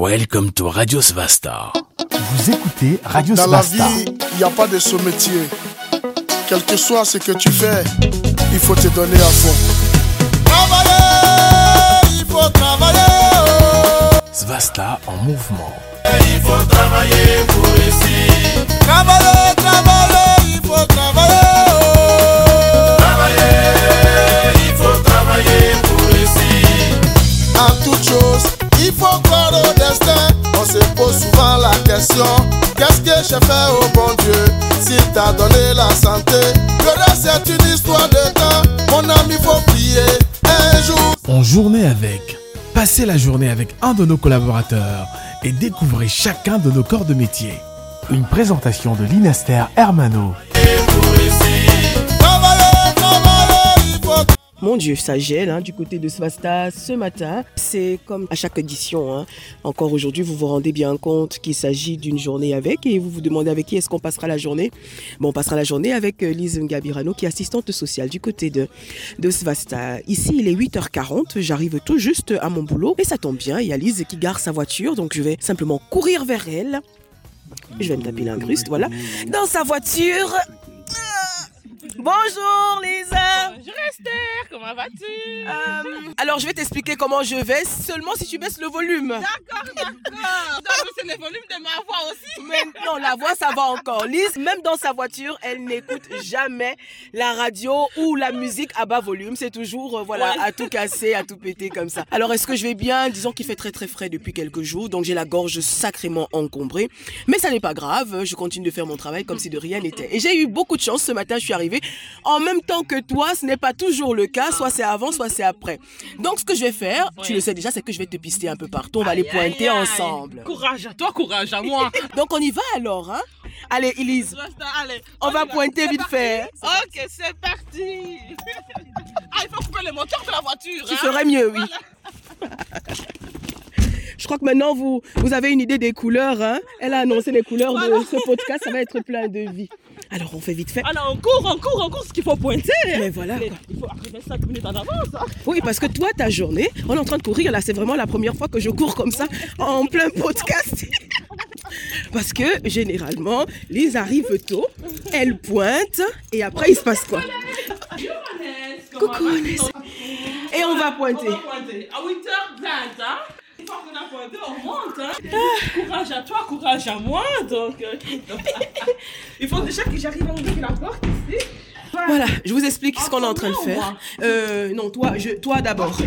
Welcome to Radio Svasta. Vous écoutez Radio Dans Svasta. la vie, il n'y a pas de sous-métier. Quel que soit ce que tu fais, il faut te donner à fond. Travailler, il faut travailler. Svasta en mouvement. Il faut travailler pour réussir. Travailler, travailler, il faut travailler. Travailler, il faut travailler pour réussir. En toute chose, il faut croire au destin. On se pose souvent la question: qu'est-ce que j'ai fait au bon Dieu? S'il t'a donné la santé, le reste c'est une histoire de temps. Mon ami, faut prier un jour. En journée avec. Passez la journée avec un de nos collaborateurs et découvrez chacun de nos corps de métier. Une présentation de l'Inaster Hermano. Mon Dieu, ça gèle du côté de Svasta ce matin. C'est comme à chaque édition. Encore aujourd'hui, vous vous rendez bien compte qu'il s'agit d'une journée avec et vous vous demandez avec qui est-ce qu'on passera la journée. Bon, on passera la journée avec Lise Ngabirano qui est assistante sociale du côté de Svasta. Ici, il est 8h40. J'arrive tout juste à mon boulot et ça tombe bien. Il y a Lise qui gare sa voiture, donc je vais simplement courir vers elle. Je vais me taper l'incruste, voilà. Dans sa voiture. Bonjour Lisa. Bonjour Esther, comment vas-tu? Alors je vais t'expliquer comment je vais, seulement si tu baisses le volume. D'accord. Donc c'est le volume de ma voix aussi. Mais non, la voix ça va encore. Lise, même dans sa voiture, elle n'écoute jamais la radio ou la musique à bas volume. C'est toujours à tout casser, à tout péter comme ça. Alors est-ce que je vais bien? Disons qu'il fait très très frais depuis quelques jours, donc j'ai la gorge sacrément encombrée. Mais ça n'est pas grave, je continue de faire mon travail comme si de rien n'était. Et j'ai eu beaucoup de chance ce matin, je suis arrivée en même temps que toi. Ce n'est pas toujours le cas, soit c'est avant, soit c'est après. Donc ce que je vais faire, tu le sais déjà, c'est que je vais te pister un peu partout, on va les pointer ensemble. Courage à toi, courage à moi. Donc on y va alors, Allez Elise, Allez, on va pointer vite fait. Ok, c'est parti. Il faut couper le moteur de la voiture. Tu ferais mieux, oui. Voilà. Je crois que maintenant vous avez une idée des couleurs. Elle a annoncé les couleurs de ce podcast, ça va être plein de vie. Alors on fait vite fait. Alors on court, ce qu'il faut pointer. Mais voilà. Mais il faut arriver 5 minutes en avance. Oui, parce que toi, ta journée, on est en train de courir. Là, c'est vraiment la première fois que je cours comme ça, en plein podcast. Parce que généralement, Lise arrive tôt, elle pointe, et après il se passe quoi? Coucou Annès. Et on va pointer. À 8h20, Une fois qu'on a pointé, on monte. Courage à toi, courage à moi. Donc, il faut déjà que j'arrive à ouvrir la porte ici. Voilà, je vous explique ce qu'on est en train de faire. Non, toi d'abord.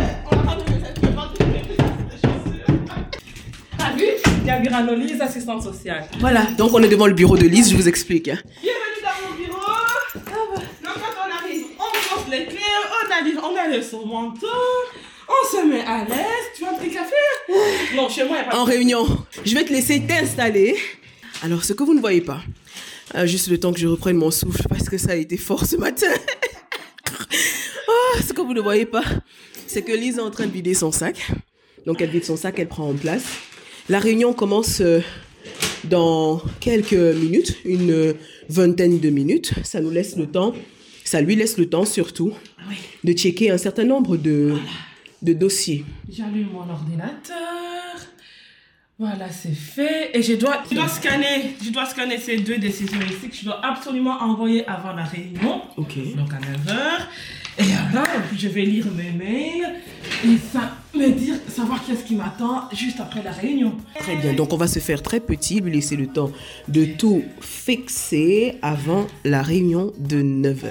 T'as vu? Ngabirano Lise, assistante sociale. Voilà, donc on est devant le bureau de Lise, je vous explique. Bienvenue dans mon bureau. Donc quand on arrive, on pose les clés, on a son manteau, on se met à l'aise. Tu veux un petit café? Non, chez moi, il n'y a pas de... En réunion, je vais te laisser t'installer. Alors, ce que vous ne voyez pas, juste le temps que je reprenne mon souffle, parce que ça a été fort ce matin. Ce que vous ne voyez pas, c'est que Lise est en train de vider son sac. Donc, elle vide son sac, elle prend en place. La réunion commence dans quelques minutes, une vingtaine de minutes. Ça nous laisse le temps, ça lui laisse le temps surtout, de checker un certain nombre de dossiers. J'allume mon ordinateur. Voilà, c'est fait. Et je dois scanner ces 2 décisions ici que je dois absolument envoyer avant la réunion. Ok. Donc à 9h. Et là, je vais lire mes mails et savoir qu'est-ce qui m'attend juste après la réunion. Très bien, donc on va se faire très petit, lui laisser le temps de tout fixer avant la réunion de 9h.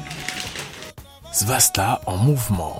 Svasta en mouvement.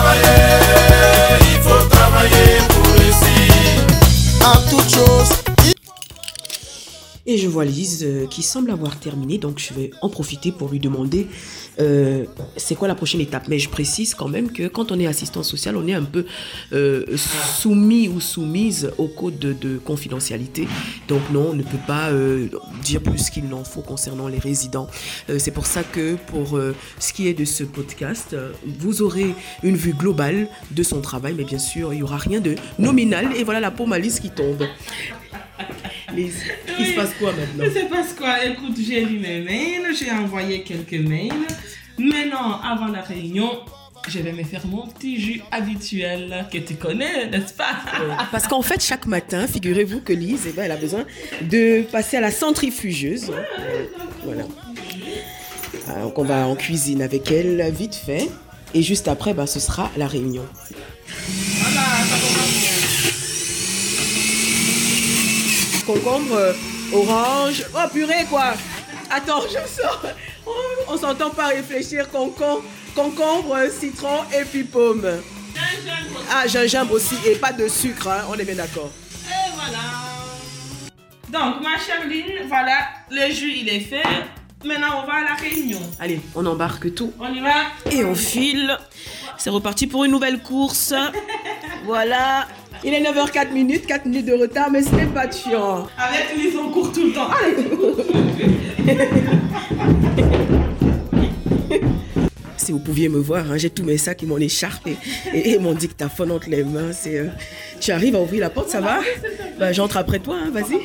Il faut travailler pour réussir. En toute chose. Et je vois Lise qui semble avoir terminé, donc je vais en profiter pour lui demander c'est quoi la prochaine étape. Mais je précise quand même que quand on est assistant social, on est un peu soumis ou soumise au code de confidentialité. Donc non, on ne peut pas dire plus qu'il n'en faut concernant les résidents. C'est pour ça que pour ce qui est de ce podcast, vous aurez une vue globale de son travail, mais bien sûr, il n'y aura rien de nominal. Et voilà la paume à Lise qui tombe. Lise, il se passe quoi maintenant? Il se passe quoi? Écoute, j'ai lu mes mails, j'ai envoyé quelques mails. Maintenant, avant la réunion, je vais me faire mon petit jus habituel que tu connais, n'est-ce pas? Parce qu'en fait, chaque matin, figurez-vous que Lise, elle a besoin de passer à la centrifugeuse. Voilà. Donc on va en cuisine avec elle vite fait. Et juste après, ce sera la réunion. Voilà, ça commence bien. Concombre, orange. Oh purée quoi. Attends, je me sors. Oh, on s'entend pas réfléchir. Concombre, citron et puis pomme. Gingembre. Ah, gingembre aussi. Et pas de sucre, hein, on est bien d'accord. Et voilà. Donc, ma chère Lynn, voilà, le jus il est fait. Maintenant, on va à la réunion. Allez, on embarque tout. On y va. Et on file. C'est reparti pour une nouvelle course. Voilà. Il est 9h04, 4 minutes de retard, mais ce n'est pas chiant. Avec Lise, on court tout le temps. Si vous pouviez me voir, hein, j'ai tous mes sacs et mon écharpe et mon dictaphone entre les mains. Tu arrives à ouvrir la porte, ça va? J'entre après toi, hein, vas-y.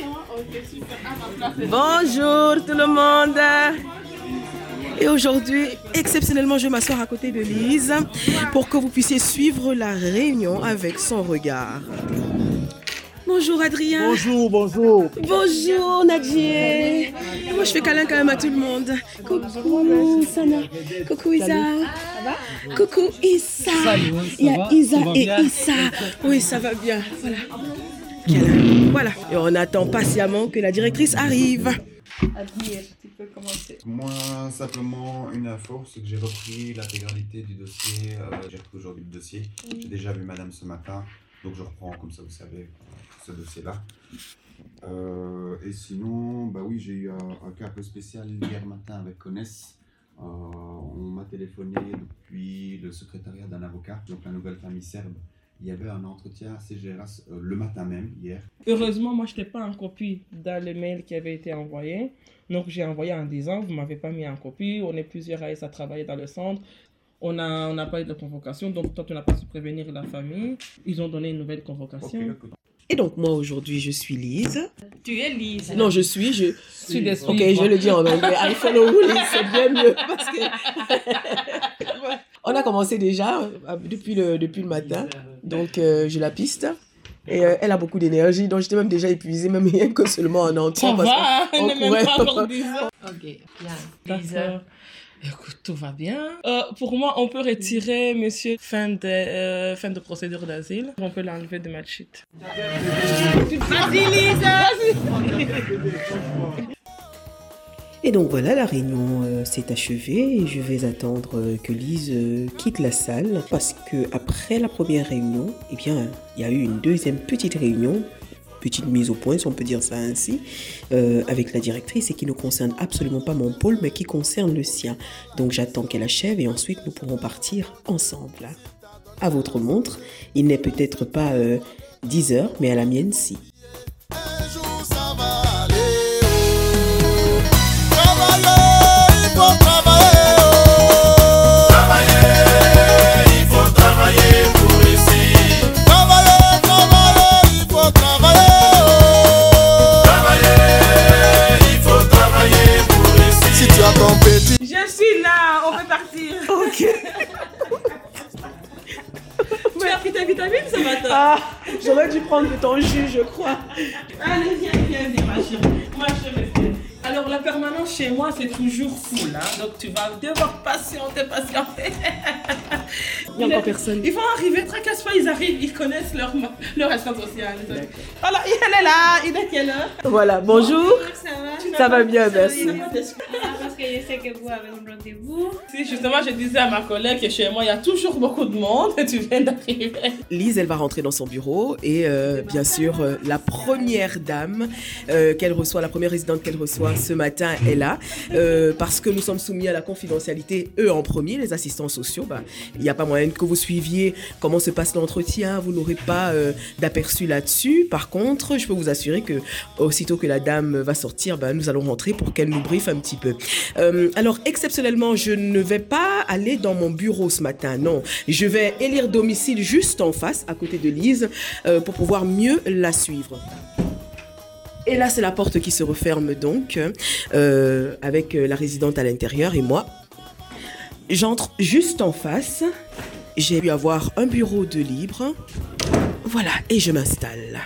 Bonjour tout le monde. Et aujourd'hui, exceptionnellement, je vais m'asseoir à côté de Lise pour que vous puissiez suivre la réunion avec son regard. Bonjour Adrien. Bonjour, bonjour. Bonjour Nadjier. Moi je fais câlin quand même à tout le monde. Coucou Sana. Coucou Isa. Ça va? Coucou Issa. Salut, Il y a va? Isa Ça va et bien? Issa. Oui, ça va bien. Voilà. Câlin. Voilà. Et on attend patiemment que la directrice arrive. Adrien, tu peux commencer. Moi, simplement une info, c'est que j'ai repris l'intégralité du dossier. J'ai repris aujourd'hui le dossier. J'ai déjà vu madame ce matin, donc je reprends, comme ça vous savez, ce dossier-là. Et sinon, oui, j'ai eu un cas un peu spécial hier matin avec Conès. On m'a téléphoné depuis le secrétariat d'un avocat, donc la nouvelle famille serbe. Il y avait un entretien à CGRAS le matin même, hier. Heureusement, moi, je n'étais pas en copie dans le mail qui avait été envoyé. Donc, j'ai envoyé en disant, vous ne m'avez pas mis en copie. On est plusieurs à travailler dans le centre. On n'a pas eu de convocation. Donc, toi, tu n'as pas su prévenir la famille. Ils ont donné une nouvelle convocation. Ok. Et donc moi aujourd'hui je suis Lise. Tu es Lise. Non, je suis suis déçue. Ok, je vais le dire en anglais. I follow Lise, c'est bien mieux parce que on a commencé déjà depuis le matin. Donc je la piste. Et elle a beaucoup d'énergie, donc j'étais même déjà épuisée, même rien que seulement en entrant. Ça va, elle on n'est même courait. pas encore 10 ans. Ok, bien. D'accord. Écoute, tout va bien. Pour moi, on peut retirer monsieur fin de procédure d'asile. On peut l'enlever de ma sheet. Vas-y, Lisa! Et donc voilà, la réunion s'est achevée et je vais attendre que Lise quitte la salle parce que après la première réunion, eh bien, il y a eu une deuxième petite réunion, petite mise au point si on peut dire ça ainsi, avec la directrice et qui ne concerne absolument pas mon pôle mais qui concerne le sien. Donc j'attends qu'elle achève et ensuite nous pourrons partir ensemble. À votre montre, il n'est peut-être pas 10 heures mais à la mienne si. Un jour ça va aller. Travailler, il faut travailler. Travailler, il faut travailler pour réussir. Travailler, il faut travailler. Travailler, il faut travailler pour réussir. Si tu as ton petit. Je suis là, on peut partir. Ok. Tu as pris ta vitamine ce matin? Ah, j'aurais dû prendre de ton jus, je crois. Allez, viens, ma chérie. Moi, je me fais. Alors, la permanence chez moi, c'est toujours full. Hein? Donc, tu vas devoir patienter. Il n'y a encore personne. Ils vont arriver, tracasse pas, ils arrivent, ils connaissent leur assistante sociale. Voilà, elle est là, il est quelle heure? Voilà, bonjour. Ça va bien, merci. Parce que je sais que vous avez un rendez-vous. Si, justement, je disais à ma collègue que chez moi, il y a toujours beaucoup de monde et tu viens d'arriver. Lise, elle va rentrer dans son bureau et bien sûr, la première dame qu'elle reçoit, la première résidente qu'elle reçoit ce matin est là parce que nous sommes soumis à la confidentialité, eux en premier, les assistants sociaux. Il n'y a pas moyen que vous suiviez comment se passe l'entretien, vous n'aurez pas d'aperçu là-dessus. Par contre, je peux vous assurer que aussitôt que la dame va sortir, nous allons rentrer pour qu'elle nous briefe un petit peu. Alors, exceptionnellement, je ne vais pas aller dans mon bureau ce matin, non. Je vais élire domicile juste en face, à côté de Lise, pour pouvoir mieux la suivre. Et là, c'est la porte qui se referme donc, avec la résidente à l'intérieur et moi. J'entre juste en face. J'ai pu avoir un bureau de libre. Voilà, et je m'installe.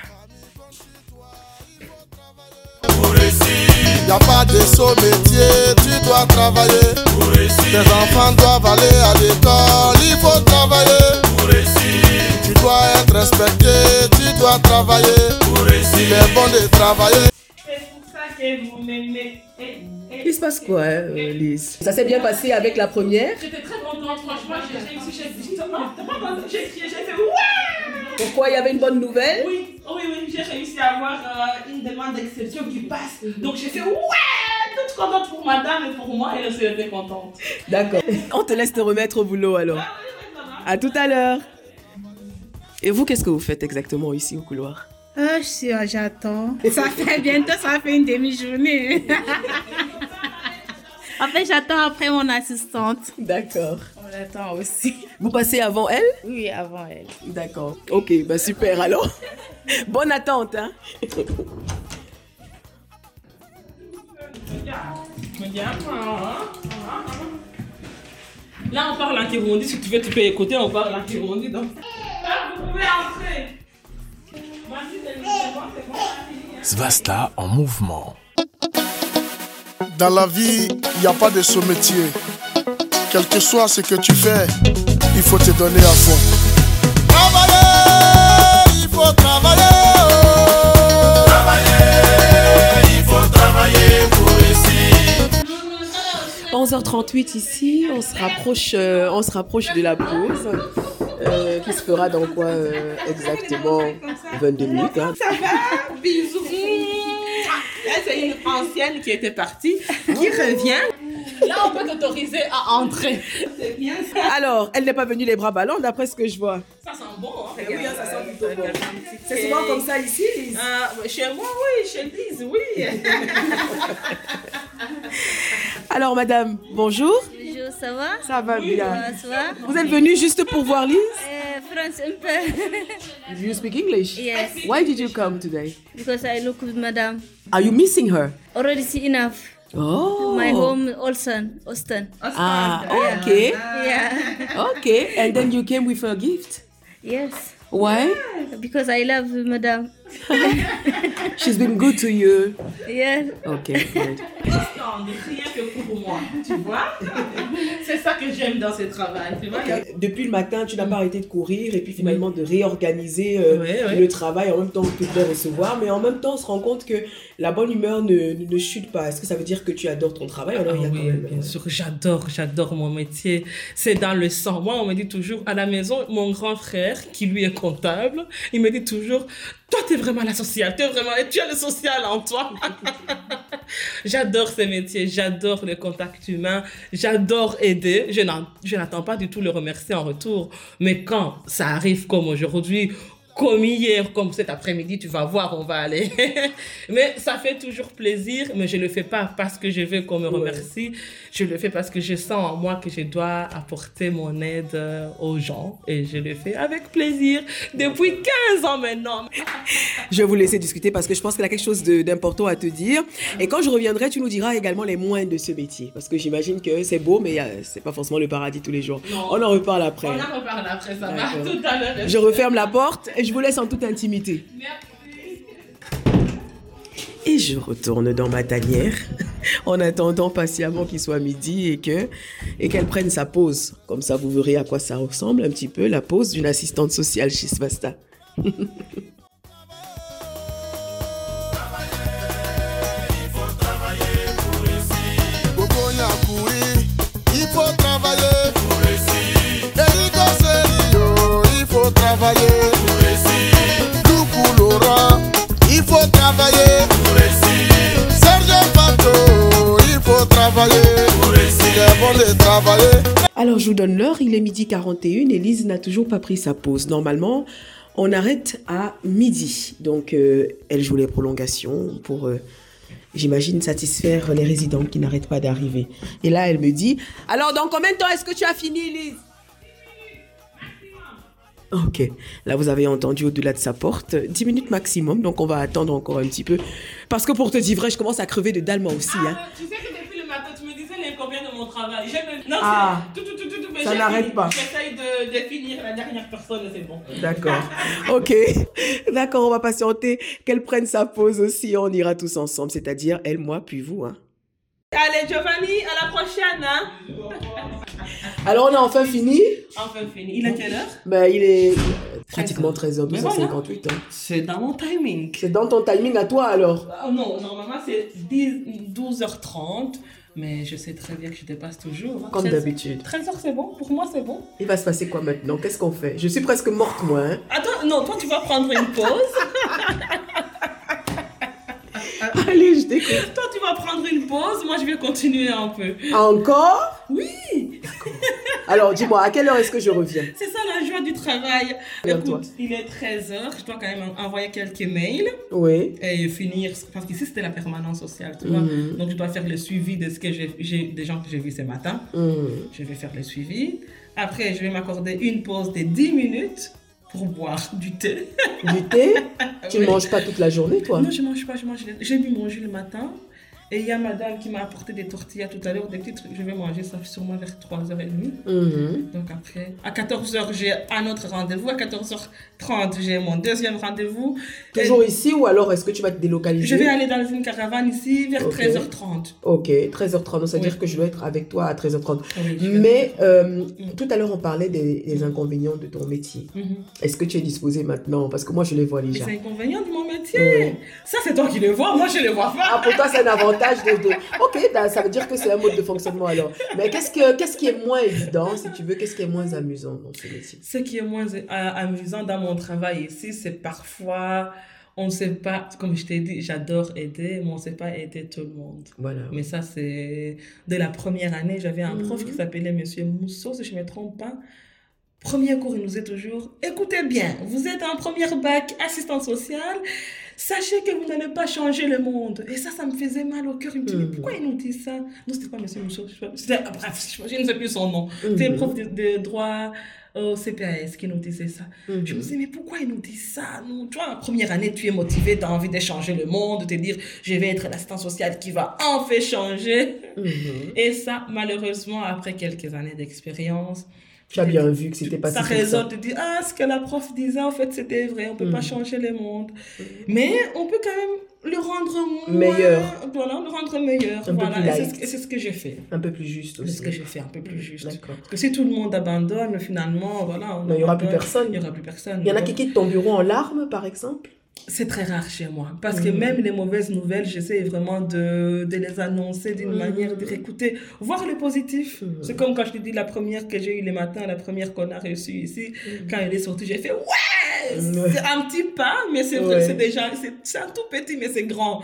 Y a pas de saut métier, tu dois travailler. Tes enfants doivent aller à l'école, il faut travailler. Tu dois être respecté, tu dois travailler. Il est bon de travailler. C'est pour ça que vous m'aimez. Il se passe quoi, Lise? Ça s'est bien passé avec la première? J'étais très contente, franchement, j'ai réussi. J'ai fait ouais! Pourquoi? Il y avait une bonne nouvelle? Oui, j'ai réussi à avoir une demande d'exception qui passe. Donc j'ai fait ouais! Toute contente pour madame et pour moi, elle aussi était contente. D'accord. On te laisse te remettre au boulot alors. Ah oui, ça va. À tout à l'heure. Et vous, qu'est-ce que vous faites exactement ici au couloir? J'attends. Bientôt, ça fait une demi-journée. En fait, j'attends après mon assistante. D'accord. On l'attend aussi. Vous passez avant elle? Oui, avant elle. D'accord. Ok, bah super alors. Bonne attente, hein? Là, on parle en Kirundi. Si tu veux, tu peux écouter, on parle en Kirundi. Donc... Là, vous pouvez entrer. Svasta en mouvement. Dans la vie, il n'y a pas de sous-métier. Quel que soit ce que tu fais, il faut te donner à fond. Travailler, il faut travailler. Travailler, il faut travailler pour réussir. 11h38 ici, on se rapproche de la pause. Qui se fera dans quoi exactement? 22 minutes. Hein. Ça va? Bisous. Là, c'est une ancienne qui était partie, qui revient. Là, on peut t'autoriser à entrer. C'est bien ça. Alors, elle n'est pas venue les bras ballants d'après ce que je vois. Ça sent bon, hein? Oui, ça sent plutôt bon. C'est souvent comme ça ici, Lise? Chez moi, oui. Chez Lise, oui. Alors, madame, bonjour. Bonjour, ça va? Ça va bien. Ça va? Vous êtes venue juste pour voir Lise? France un peu. Do you speak English? Yes. Why did you come today? Because I look with madam. Are you missing her? Already see enough. Oh. My home, Austin. Ah, okay. Yeah. Okay. And then you came with a gift? Yes. Why? Because I love madam. She's been good to you. Yeah. Okay, good. Rien que pour moi, tu vois. C'est ça que j'aime dans ce travail, tu vois. Okay. Depuis le matin, tu n'as pas arrêté de courir et puis finalement de réorganiser le travail en même temps que de les recevoir. Mais en même temps, on se rend compte que la bonne humeur ne chute pas. Est-ce que ça veut dire que tu adores ton travail? Alors, il y a quand même... Bien sûr, j'adore mon métier. C'est dans le sang. Moi, on me dit toujours, à la maison, mon grand frère, qui lui est comptable, il me dit toujours, toi, t'es vraiment la sociale, tu as le social en toi. J'adore ce métier, j'adore le contact humain, j'adore aider. Je n'attends pas du tout le remercier en retour. Mais quand ça arrive comme aujourd'hui, comme hier, comme cet après-midi, tu vas voir, on va aller. Mais ça fait toujours plaisir, mais je ne le fais pas parce que je veux qu'on me remercie. Je le fais parce que je sens en moi que je dois apporter mon aide aux gens. Et je le fais avec plaisir depuis 15 ans maintenant. Je vais vous laisser discuter parce que je pense qu'il y a quelque chose d'important à te dire. Et quand je reviendrai, tu nous diras également les moins de ce métier. Parce que j'imagine que c'est beau, mais c'est pas forcément le paradis tous les jours. Non. On en reparle après. On en reparle après, ça va tout à l'heure. Je referme la porte et je vous laisse en toute intimité. Merci. Et je retourne dans ma tanière en attendant patiemment qu'il soit midi et qu'elle prenne sa pause. Comme ça, vous verrez à quoi ça ressemble un petit peu, la pause d'une assistante sociale chez Svasta. Il faut travailler pour réussir. Il faut travailler pour réussir. Loukou Laurent, il faut travailler pour réussir. Serge Pato, il faut travailler pour réussir. Il est bon de travailler. Alors je vous donne l'heure, il est 12h41 et Lise n'a toujours pas pris sa pause. Normalement, on arrête à midi. Donc elle joue les prolongations pour... j'imagine satisfaire les résidents qui n'arrêtent pas d'arriver. Et là, elle me dit, alors dans combien de temps est-ce que tu as fini, Lise? Ok, là vous avez entendu au-delà de sa porte, 10 minutes maximum, donc on va attendre encore un petit peu. Parce que pour te dire vrai, je commence à crever de dalle moi aussi. Hein. Tu sais que depuis le matin, tu me disais l'inconvénient de mon travail. Ça n'arrête pas. J'essaye de finir la dernière personne et c'est bon. D'accord. Ok. D'accord, on va patienter qu'elle prenne sa pause aussi. On ira tous ensemble, c'est-à-dire elle, moi, puis vous. Hein. Allez, Giovanni, à la prochaine. Hein. Alors, on a enfin fini. Enfin fini. Il est quelle heure? Ben, il est pratiquement 13h, 12h58. Hein. C'est dans mon timing. C'est dans ton timing à toi, alors? Non, normalement, c'est 12h30. Mais je sais très bien que je dépasse toujours. Hein. Comme d'habitude. 13h, c'est bon. Pour moi, c'est bon. Il va se passer quoi maintenant? Qu'est-ce qu'on fait? Je suis presque morte, moi. Hein. Attends, non, toi, tu vas prendre une pause. Allez, je t'écoute. Toi, tu vas prendre une pause. Moi, je vais continuer un peu. Encore? Oui. D'accord. Alors, dis-moi, à quelle heure est-ce que je reviens? C'est ça la joie du travail. Regarde-toi. Écoute, il est 13h. Je dois quand même envoyer quelques mails. Oui. Et finir. Parce qu'ici, c'était la permanence sociale, tu vois. Donc, je dois faire le suivi de ce que j'ai des gens que j'ai vus ce matin. Je vais faire le suivi. Après, je vais m'accorder une pause de 10 minutes. Pour boire du thé. Du thé? Tu ne manges pas toute la journée, toi? Non, je ne mange pas. J'ai dû manger le matin. Et il y a madame qui m'a apporté des tortillas tout à l'heure, des petits trucs. Je vais manger ça sûrement vers 3h30. Donc après, à 14h, j'ai un autre rendez-vous. À 14h30, j'ai mon deuxième rendez-vous. Toujours ici ou alors est-ce que tu vas te délocaliser? Je vais aller dans une caravane ici vers 13h30. Ok, 13h30. Donc ça veut dire que je dois être avec toi à 13h30. Oui, mais tout à l'heure, on parlait des inconvénients de ton métier. Est-ce que tu es disposée maintenant? Parce que moi, je les vois déjà. Les inconvénients de mon métier? Ça, c'est toi qui les vois. Moi, je les vois pas. Ah, pour toi, c'est un avantage. Ok, ça veut dire que c'est un mode de fonctionnement alors. Mais qu'est-ce qui est moins évident, si tu veux, qu'est-ce qui est moins amusant dans ce métier? Ce qui est moins amusant dans mon travail ici, c'est parfois, on ne sait pas, comme je t'ai dit, j'adore aider, mais on ne sait pas aider tout le monde. Voilà. Mais ça, c'est de la première année, j'avais un prof qui s'appelait Monsieur Mousseau, si je ne me trompe pas. Premier cours, il nous dit toujours, écoutez bien, vous êtes en première bac assistante sociale, sachez que vous n'allez pas changer le monde. Et ça me faisait mal au cœur. Il me dit, mais pourquoi il nous dit ça? Non, c'était pas Monsieur Mousseau. Bref, je ne sais plus son nom. C'était le prof de droit au CPAS qui nous disait ça. Je me disais, mais pourquoi il nous dit ça? Nous, tu vois, en première année, tu es motivé, tu as envie de changer le monde, de te dire, je vais être l'assistant social qui va en fait changer. Et ça, malheureusement, après quelques années d'expérience, tu as bien vu que c'était pas si ça résonne, tu dis, ce que la prof disait, en fait, c'était vrai, on peut pas changer le monde. Mais on peut quand même le rendre meilleur. Voilà, le rendre meilleur. Voilà. Et c'est ce que j'ai fait. Un peu plus juste aussi. C'est ce que j'ai fait, un peu plus juste. D'accord. Parce que si tout le monde abandonne, finalement, voilà. Il n'y aura plus personne. Il n'y aura plus personne. Il y en a qui quittent ton bureau en larmes, par exemple? C'est très rare chez moi. Parce que même les mauvaises nouvelles, j'essaie vraiment de les annoncer d'une manière, de réécouter, voir le positif. C'est comme quand je te dis la première que j'ai eue le matin, la première qu'on a reçue ici. Quand elle est sortie, j'ai fait ouais! C'est un petit pas, mais c'est vrai, c'est déjà, c'est un tout petit, mais c'est grand.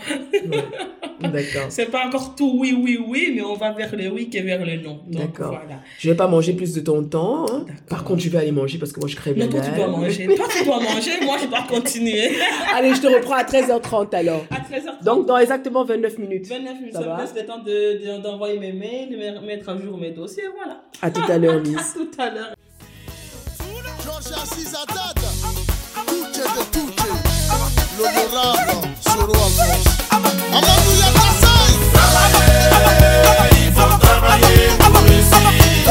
D'accord. C'est pas encore tout oui, mais on va vers le oui que vers le non. Donc, d'accord. Voilà. Je vais pas manger plus de ton temps. Hein. Par contre, je vais aller manger parce que moi, je crève la dalle. Toi, tu dois manger. Toi, tu dois manger. Moi, je dois continuer. Allez, je te reprends à 13h30 alors. À 13h30. Donc, dans exactement 29 minutes. 29 minutes, ça me laisse le temps d'envoyer mes mails, de mettre à jour mes dossiers, voilà. À tout à l'heure, Lise. À tout à l'heure. Georges Assis Haddad, Tuche de Tuche, l'honorable Soro Alphonse. Amadou Yabassay. Travailler, il faut travailler pour réussir.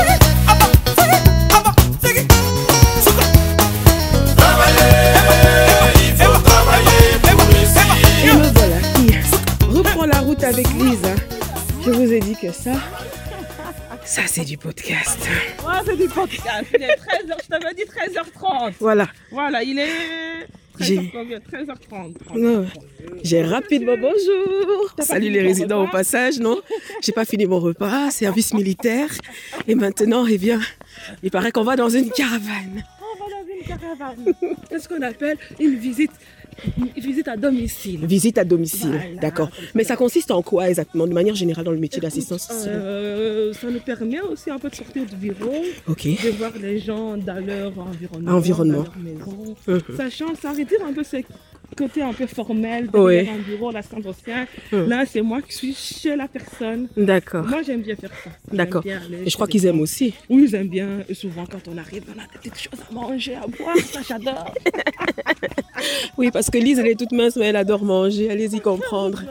Travailler, il faut travailler pour réussir. Et me voilà qui reprend la route avec Lise. Je vous ai dit que ça c'est du podcast. Ouais, c'est du podcast. Il est 13h, je t'avais dit 13h30. Voilà. Voilà, il est 13h30. Non. J'ai rapidement bonjour. Salut les résidents au passage, non? J'ai pas fini mon repas, service militaire. Et maintenant, eh bien, il paraît qu'on va dans une caravane. On va dans une caravane. C'est ce qu'on appelle une visite à domicile. Visite à domicile, voilà. D'accord. Mais ça consiste en quoi exactement, de manière générale, dans le métier d'assistance sociale? Ça nous permet aussi un peu de sortir du bureau, de voir les gens dans leur environnement. Dans leur maison. Sachant, ça retire un peu ce côté un peu formel de un bureau, l'assistance sociale. Là, c'est moi qui suis chez la personne. D'accord. Moi, j'aime bien faire ça. D'accord. Et je crois qu'ils aiment aussi. Oui, ils aiment bien. Et souvent, quand on arrive, on a des petites choses à manger, à boire. Ça, j'adore. Oui, parce que Lise, elle est toute mince, mais elle adore manger. Allez-y comprendre.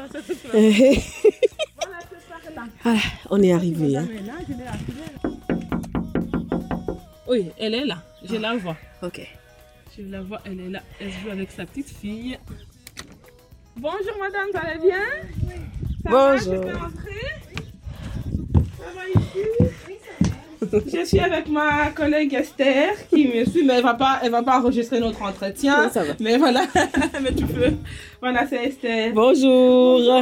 Voilà, on est arrivé. Hein. Oui, elle est là. Je la vois. Ok. Je la vois, elle est là. Elle joue avec sa petite fille. Bonjour madame, ça va bien? Oui. Bonjour. Va, je peux entrer? Ça va ici? Je suis avec ma collègue Esther qui me suit, mais elle va pas enregistrer notre entretien. Oui, ça va. Mais voilà, mais tu peux. Voilà, c'est Esther. Bonjour.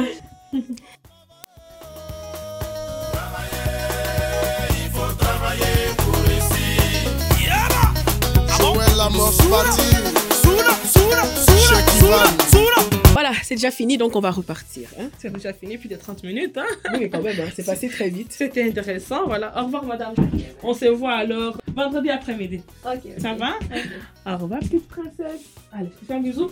Voilà, c'est déjà fini, donc on va repartir. Hein? C'est déjà fini, plus de 30 minutes. Hein? Oui, quand même, hein, c'est passé très vite. C'était intéressant, voilà. Au revoir, madame. On se voit alors vendredi après-midi. Ok. Ça va? Okay. Au revoir, petite princesse. Allez, je te fais un bisou.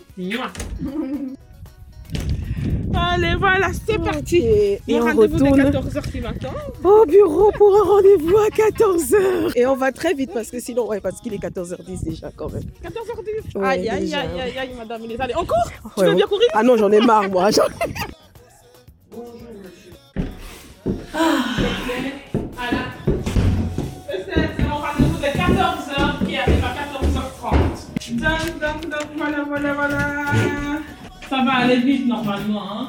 Allez, voilà, c'est parti. Et Mon on rendez-vous retourne de 14h qui m'attend. au bureau pour un rendez-vous à 14h. Et on va très vite parce que sinon, ouais, parce qu'il est 14h10 déjà quand même. 14h10. Ouais, aïe, aïe, déjà. aïe, aïe, madame. Allez, on court? Tu Ouais, veux bien courir? Ah non, j'en ai marre, moi. Bonjour, monsieur. Voilà. C'est mon rendez-vous de 14h qui arrive à 14h30. Donc, voilà. Ça va aller vite normalement, hein?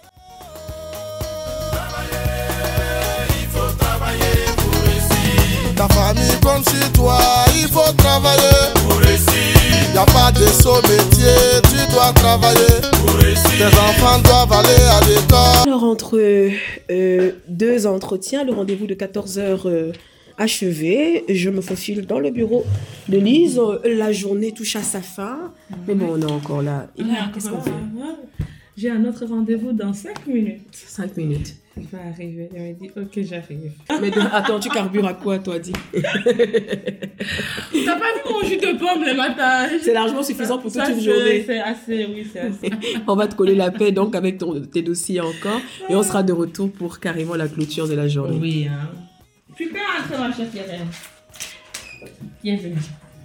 Ta famille compte sur toi, il faut travailler pour réussir. Y a pas de saut métier, tu dois travailler pour réussir. Tes enfants doivent aller à l'école. Alors, entre deux entretiens, le rendez-vous de 14h achevé, je me faufile dans le bureau de Lise. La journée touche à sa fin. Mais bon, on est encore là. Et là, qu'est-ce qu'on fait? J'ai un autre rendez-vous dans 5 minutes. 5 minutes. Il va arriver. Il me dit, ok, j'arrive. Mais attends, tu carbures à quoi, toi, dis? T'as pas vu mon jus de pomme le matin? C'est largement suffisant pour toute une journée. C'est assez, oui, c'est assez. On va te coller la paix donc avec tes dossiers encore. Et on sera de retour pour carrément la clôture de la journée. Oui, hein. Tu peux entrer, ma chère Keren. Bienvenue.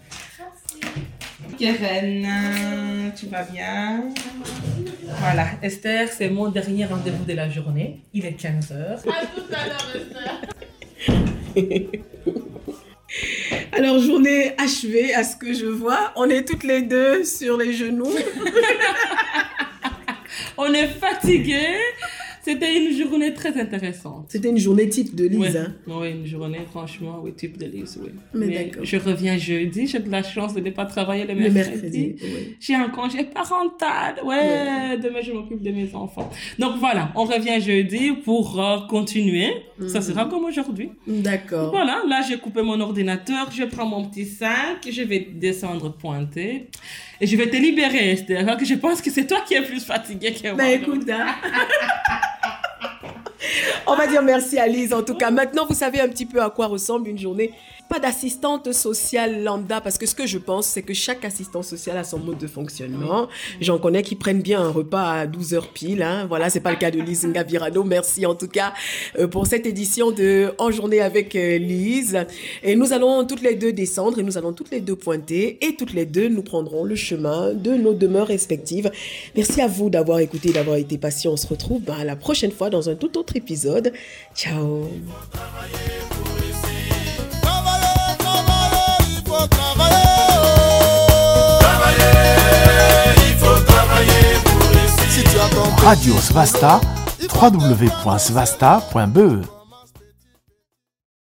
Keren, tu vas bien? Voilà, Esther, c'est mon dernier rendez-vous de la journée. Il est 15h. À tout à l'heure, Esther. Alors, journée achevée, à ce que je vois. On est toutes les deux sur les genoux. On est fatigués. C'était une journée très intéressante. C'était une journée type de Lise. Oui, hein? oui, une journée, franchement, oui, type de Lise, oui. Mais d'accord. Je reviens jeudi, j'ai de la chance de ne pas travailler le mercredi. Oui. J'ai un congé parental. Ouais, demain je m'occupe de mes enfants. Donc voilà, on revient jeudi pour continuer. Ça sera comme aujourd'hui. D'accord. Voilà, là j'ai coupé mon ordinateur, je prends mon petit sac, je vais descendre pointer. Et je vais te libérer, Esther, alors que je pense que c'est toi qui es plus fatiguée que moi. Ben écoute, hein. On va dire merci à Lise en tout cas. Maintenant, vous savez un petit peu à quoi ressemble une journée. Pas d'assistante sociale lambda, parce que ce que je pense, c'est que chaque assistant social a son mode de fonctionnement. J'en connais qui prennent bien un repas à 12h pile. Hein. Voilà, c'est pas le cas de Lise Ngavirano. Merci en tout cas pour cette édition de En journée avec Lise. Et nous allons toutes les deux descendre et nous allons toutes les deux pointer. Et toutes les deux, nous prendrons le chemin de nos demeures respectives. Merci à vous d'avoir écouté, d'avoir été patient. On se retrouve la prochaine fois dans un tout autre épisode. Ciao. Radio Svasta, www.svasta.be